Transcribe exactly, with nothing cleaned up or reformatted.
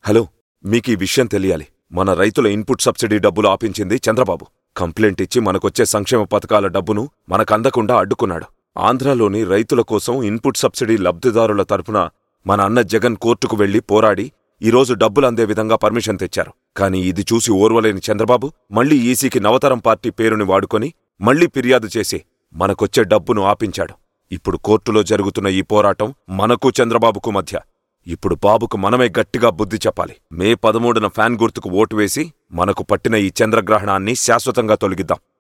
Hello, మీకీ విషయం తెలియాలి. మన రైతుల ఇన్పుట్ సబ్సిడీ డబ్బులు ఆపించింది చంద్రబాబు. కంప్లైంట్ ఇచ్చి మనకొచ్చే సంక్షేమ పథకాల డబ్బును మనకందకుండా అడ్డుకున్నాడు. ఆంధ్రాలోని రైతుల కోసం ఇన్పుట్ సబ్సిడీ లబ్ధిదారుల తరపున మన అన్న జగన్ కోర్టుకు వెళ్లి పోరాడి ఈరోజు డబ్బులు అందే విధంగా పర్మిషన్ తెచ్చారు. కానీ ఇది చూసి ఓర్వలేని చంద్రబాబు మళ్లీ ఈసీకి నవతరం పార్టీ పేరుని వాడుకొని మళ్లీ ఫిర్యాదు చేసి మనకొచ్చే డబ్బును ఆపించాడు. ఇప్పుడు కోర్టులో జరుగుతున్న ఈ పోరాటం మనకు చంద్రబాబుకు మధ్య. ఇప్పుడు బాబుకు మనమే గట్టిగా బుద్ధి చెప్పాలి. మే పదమూడున ఫ్యాన్ గుర్తుకు ఓటు వేసి మనకు పట్టిన ఈ చంద్రగ్రహణాన్ని శాశ్వతంగా తొలగిద్దాం.